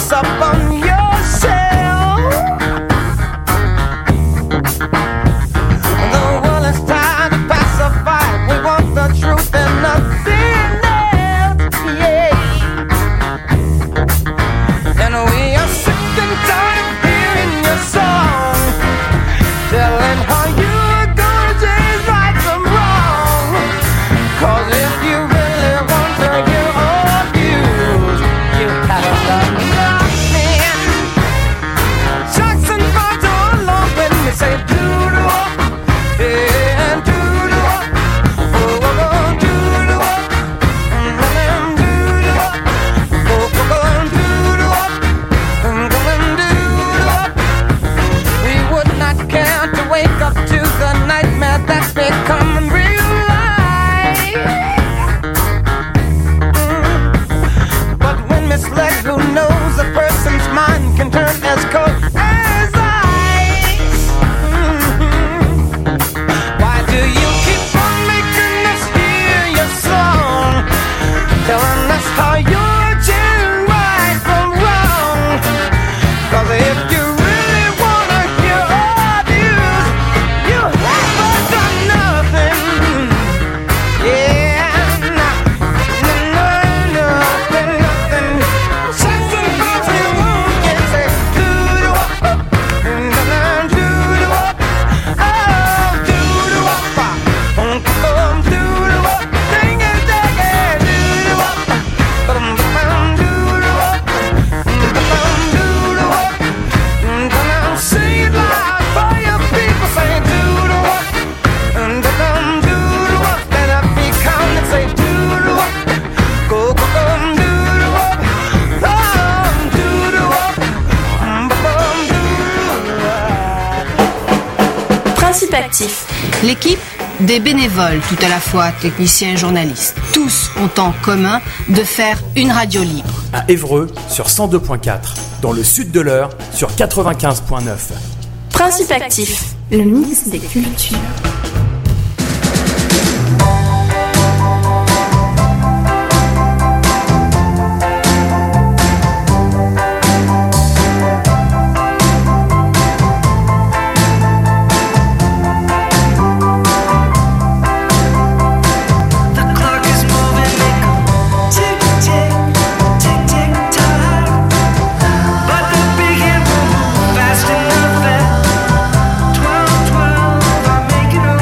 pass up on yourself. The world is tired to pacify. We want the truth and nothing else, yeah. And we are sick and tired of hearing your song, telling how you're gonna change right from wrong. 'Cause if you really want to hear all views, you have to love me. Jackson Five along when we say doo-doo-wop, yeah, doo-doo-wop, oh, oh, oh, doo-doo-wop, doo-doo-wop, oh, oh, oh, doo-doo-wop, doo-doo-wop. We would not care to wake up to the nightmare that's becoming real life. But when misled, who knows a person's mind can turn as cold as ice. Why do you keep on making us hear your song, telling us how you're changing right from wrong? 'Cause if you really wanna hear our views, you haven't done nothing. Yeah, nothing. Jackson Five, you won't get say doo-doo-wop, doo-doo-wop, oh, doo-doo-wop, doo-doo-wop, ding-a-dang-a, doo-doo-wop, doo-doo-wop, doo-doo-wop. Say it loud for your people, say doo-doo-wop, doo-doo-wop, let it be counted, say doo-doo-wop, go, go, go, doo-doo-wop, oh, doo-doo-wop, doo-doo-wop. Principe actif. L'équipe, des bénévoles tout à la fois, techniciens et journalistes. Tous ont en commun de faire une radio libre. À Évreux sur 102.4, dans le sud de l'Eure sur 95.9. Principe actif. Le mix des cultures. Fast enough at 12, 12, I'm making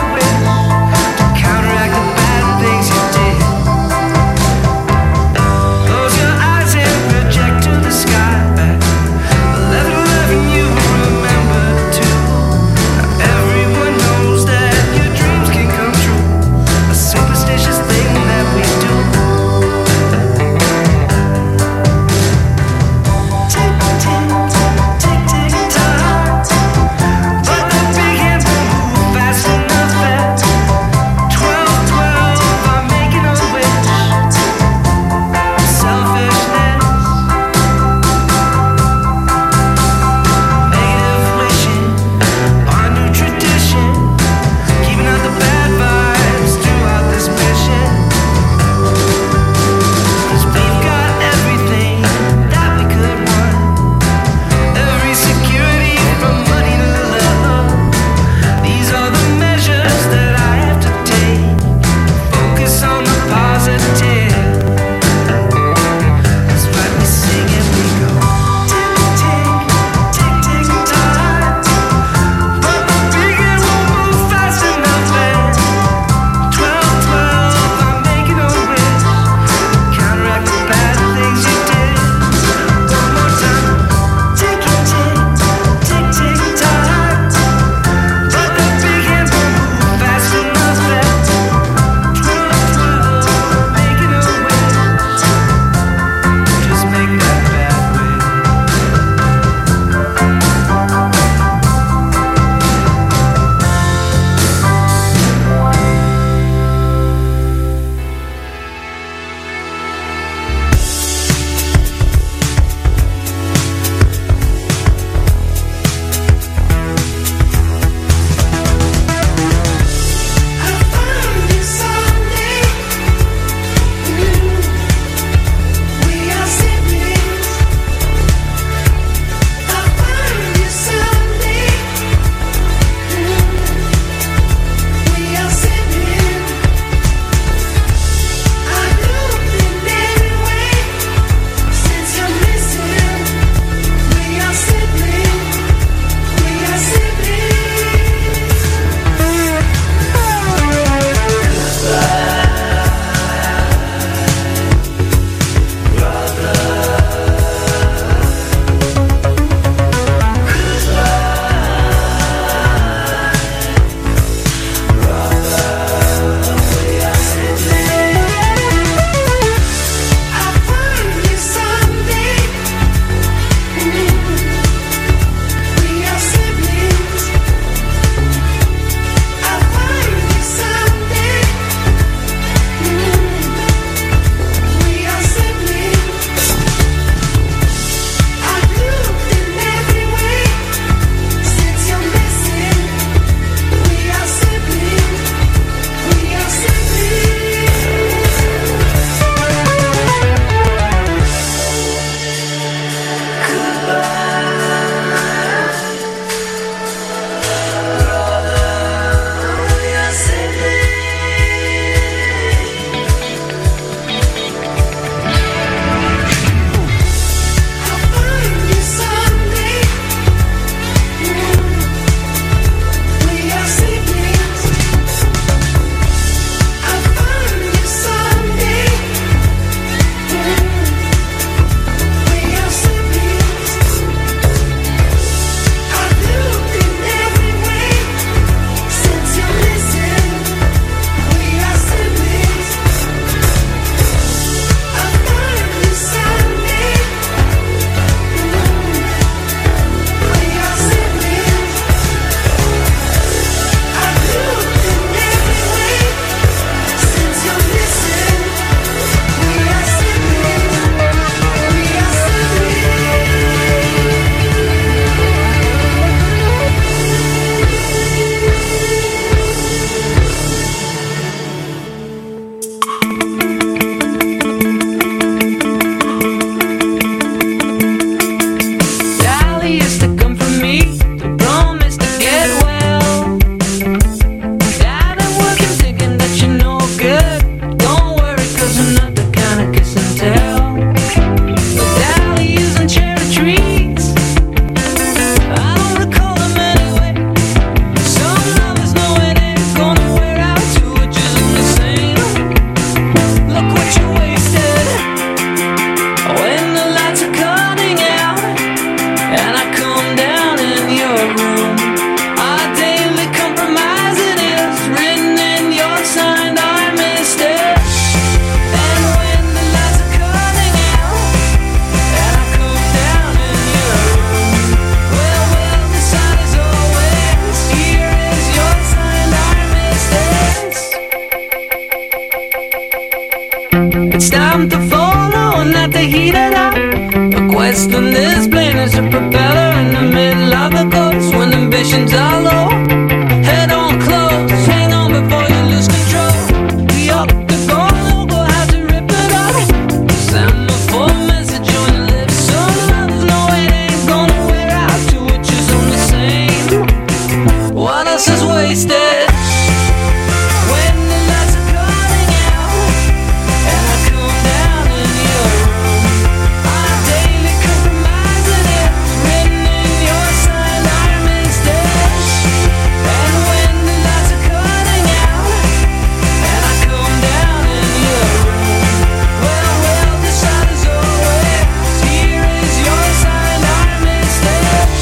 Destined this plane is a propeller in the middle of the coast. When ambitions are low, head on close, hang on before you lose control. We up the goal, logo has to rip it off. Semaphore message on your lips, so there's no way it ain't gonna wear out. Two witches on the same. What else is wasted? When the lights are cutting out, and I come down in your room, I'm daily compromising it, written in your signed armistice. And when the lights are cutting out, and I come down in your room, well, decide as always, here is your signed armistice.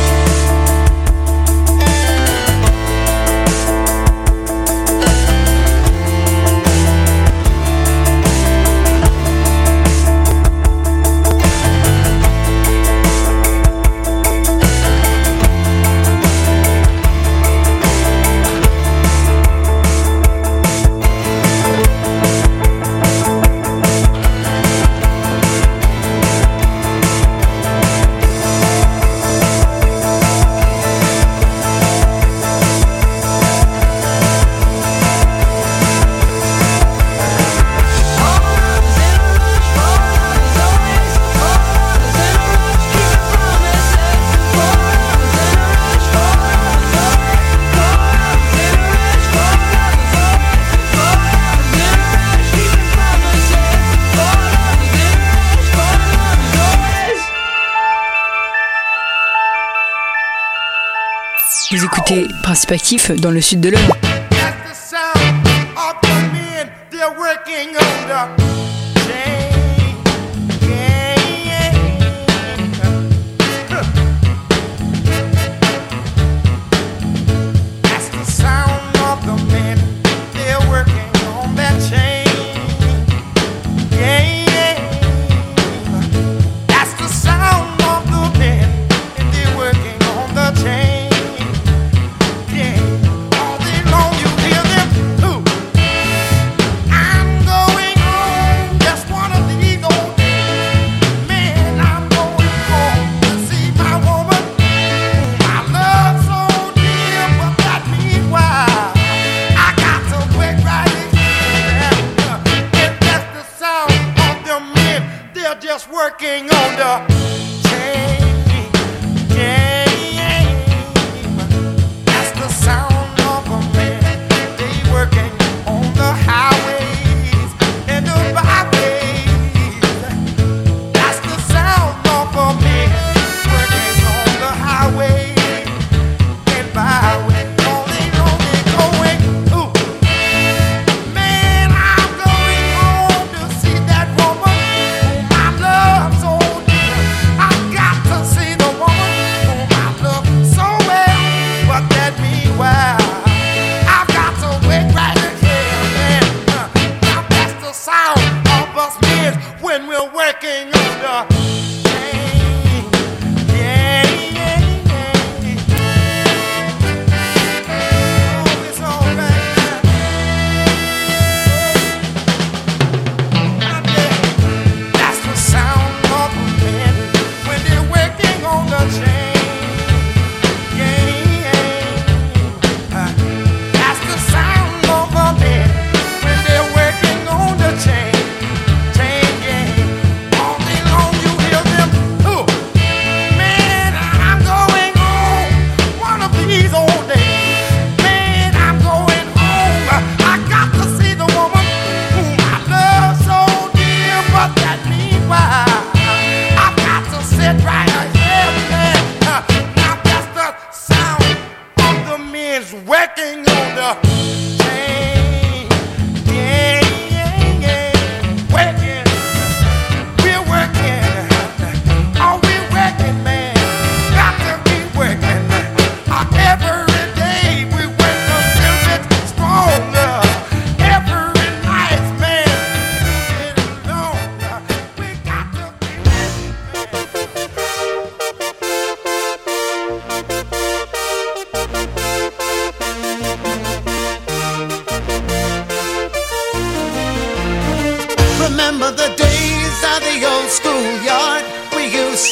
Vous écoutez Perspective dans le sud de l'Europe. That's the sound of the men. They're working on the chain. That's the sound of the men. They're working on that chain. That's the sound of the men. And they're working on the chain. All day long you hear them. Ooh. I'm going home.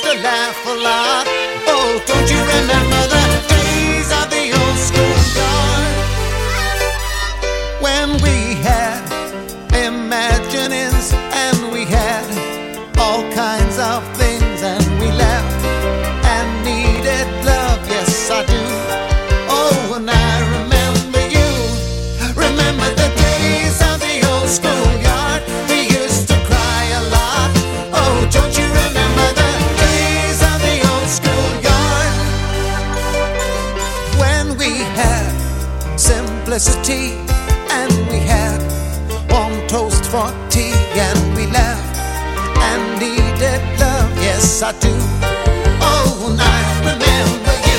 to laugh a lot. Oh, don't you remember the days of the old schoolyard? When we had imaginings and we had all kinds of things, and we laughed and needed love, yes I do. Oh, and I remember you. Remember the days of the old schoolyard. We used to cry a lot. Oh, don't you remember the days of the old schoolyard? When we had simplicity and we had warm toast for tea, and we laughed and needed love, yes I do. Oh, and I remember you.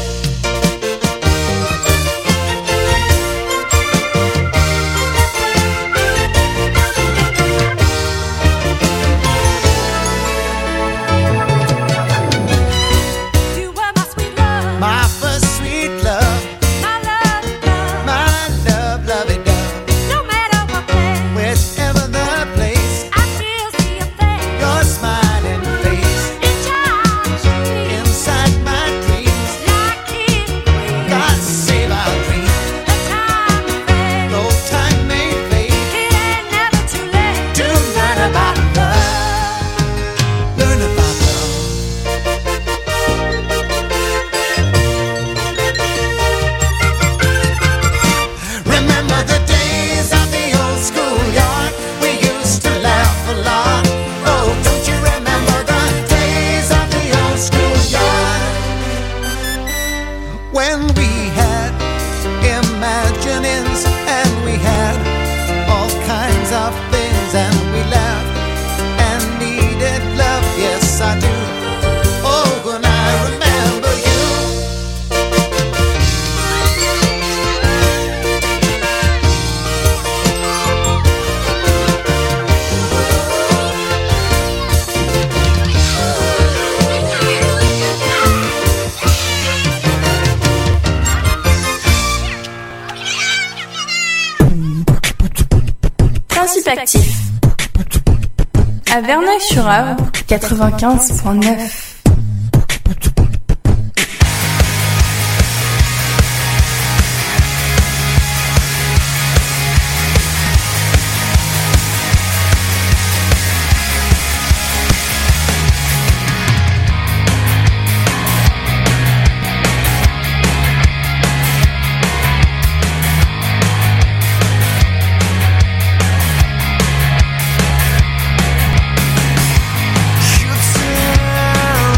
You were my sweet love, My first sweet love, my love, love. my love, lovey-dove. No matter what place, Whichever the place, I still see your face. your smiling face In charge, inside my dreams. like king and queen. God save our dreams. The time we fade, No time may fade. it ain't never too late To learn about love. Learn about love. Remember the days of the old schoolyard. We used to laugh a lot. Oh, don't you remember the days of the old schoolyard? When we had imaginings and we had all kinds of things, and we laughed and needed love, yes I do. Oh, and I remember you. Principe actif. À Verneuil-sur-Avre, 95.9. You'd sit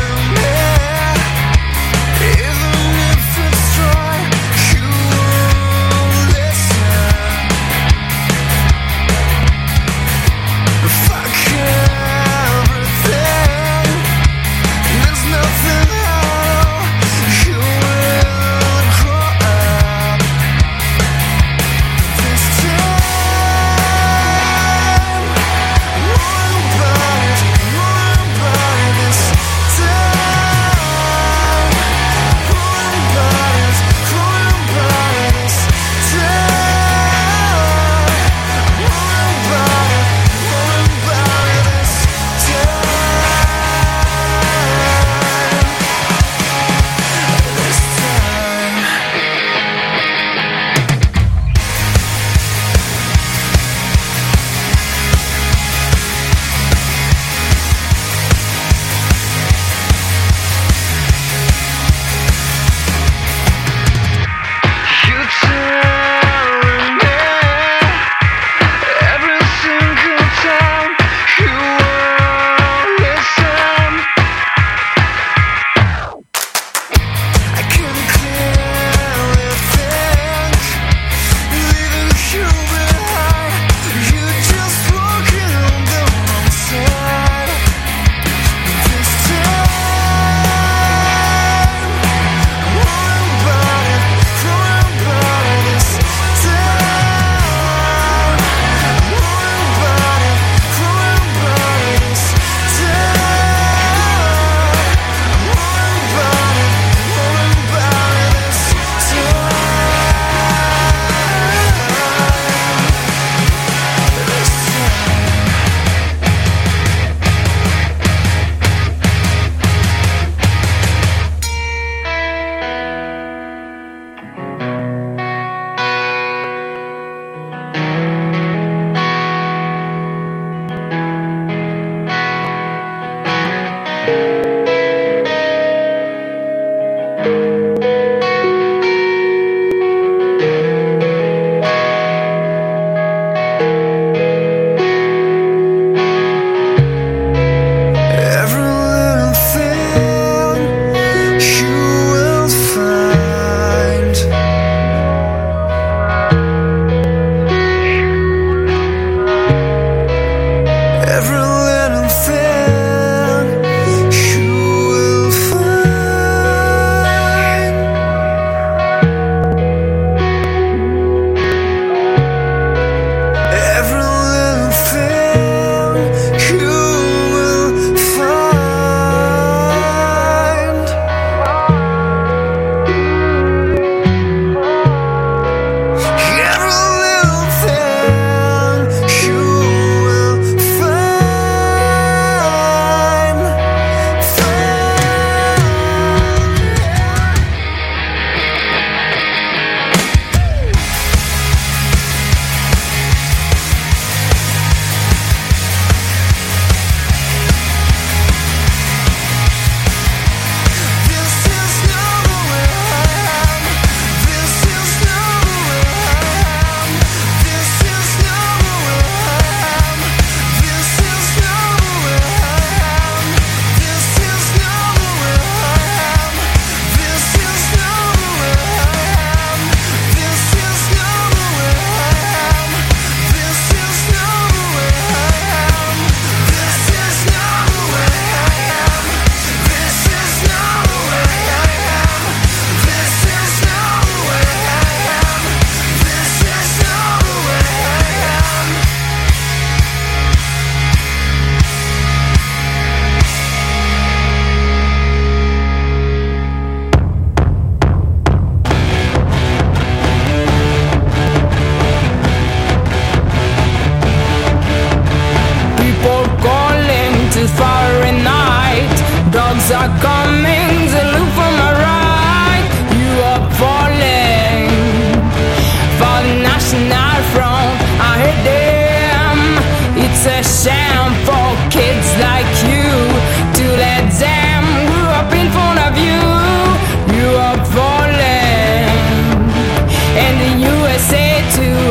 comings and look for my right. You are falling for the National Front. I hate them. It's a shame for kids like you to let them grow up in front of you. You are falling, and the USA too.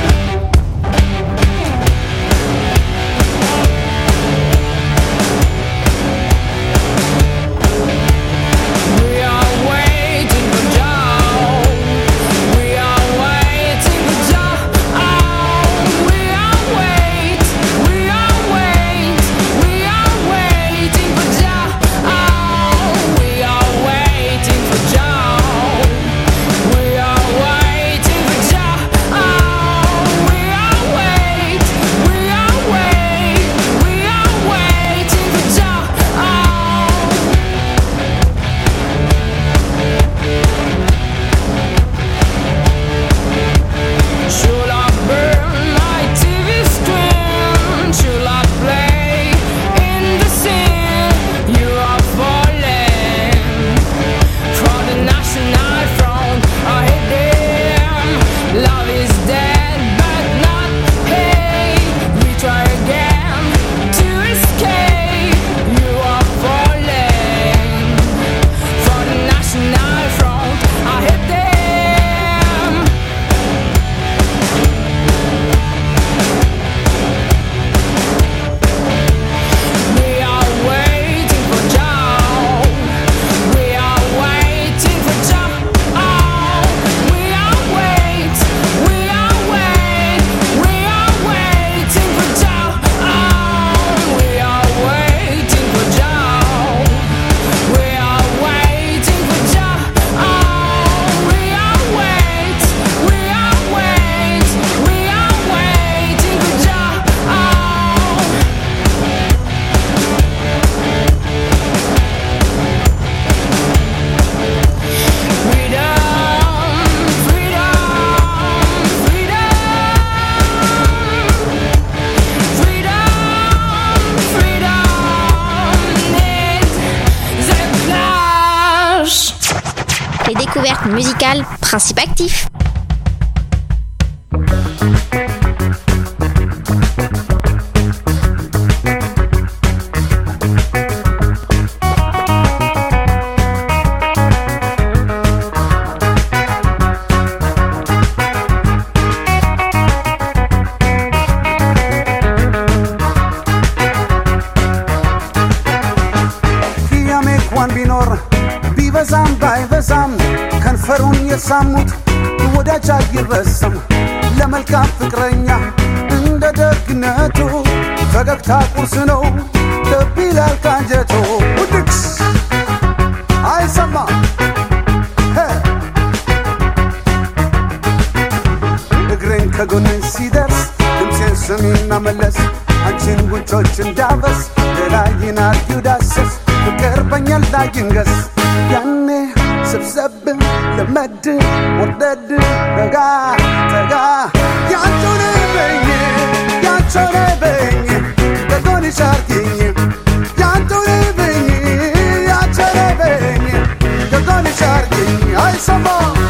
Musical Principe Actif. ሳሙት ወዳጅ አይረሳም ለመልካም ፍቅረኛ እንደ ደግነቱ ፈገግታ ቁርስ ነው ልብ ይላል ካንጀቱ ውድቅስ አይሰማ እግሬን ከጎኔ ሲደርስ ድምፄን ስሚና መለስ አንቺን ጉንጮች እንዳበስ ሌላይን አርጊው ዳሰስ ፍቅር በኛ ላይ ይንገስ ያኔ ሰብሰብ ለመድ ወደድ ረጋ ተጋ ያንቾነ በኝ ከጎን ሻርኪኝ ያንቾነ በኝ ከጎን ሻርኪኝ አይሰማ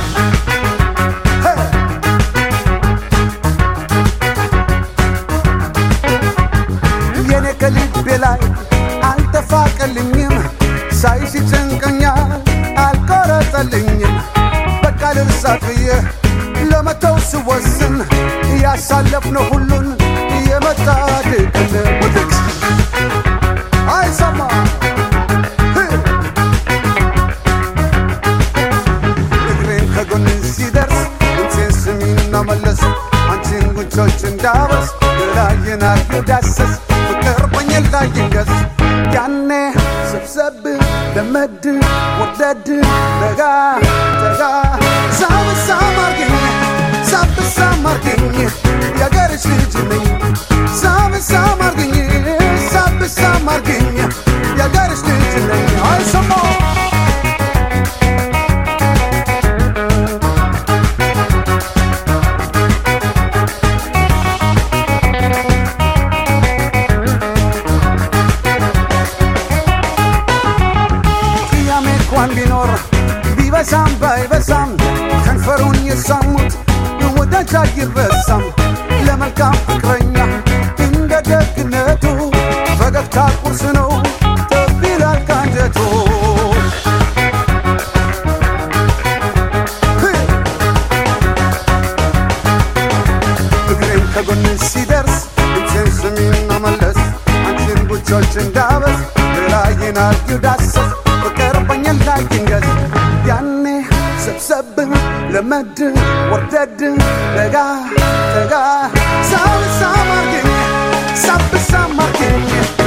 የኔ ከልቤ ላይ አልተፋቀልኝም ሳይሽ ጭንቀኛል አልቆረጠልኝም በቃ ልርሳት ብዬ ለመተው ስወስን ያሳለፍነው ሁሉን የመጣ ድቅል ውድቅ አይሰማ እግሬን ከጎን ሲደርስ ድምፄን ስሚና መለስ አንቺን ጉንጮች እንዳበስ ግራዬን አርጊው ዳሰስ ፍቅር በኛ ላይ ይንገስ ያኔ ሰብሰብ ለመድ ወደድ ረጋ ተጋ ሳብሳም አርገኝ የአገርሽ ልጅ ነኝ ሳብሳም አርገኝ የአገርሽ ልጅ ነኝ አይሰማ እንኳን ቢኖር ቢበሳም ባይበሳም ከንፈሩን የሳሙት ወዳጅ አይረሳም ለመልካም ፍቅረኛ እንደ ደግነቱ ፈገግታ ቁርስ ነው ጠብ ይላል ካንጀቱ እግሬም ከጎን ሲደርስ ድምፄን ስሚና መለስ አንቺን ጉቾች እንዳበስ ሌላዬን አርጊው ዳሰስ በቀርበኛል ላይ ይንገስ ያኔ ሰብሰብን ለመድ ወርደድ ነጋ ተጋ ሳብሳ ማርገኝ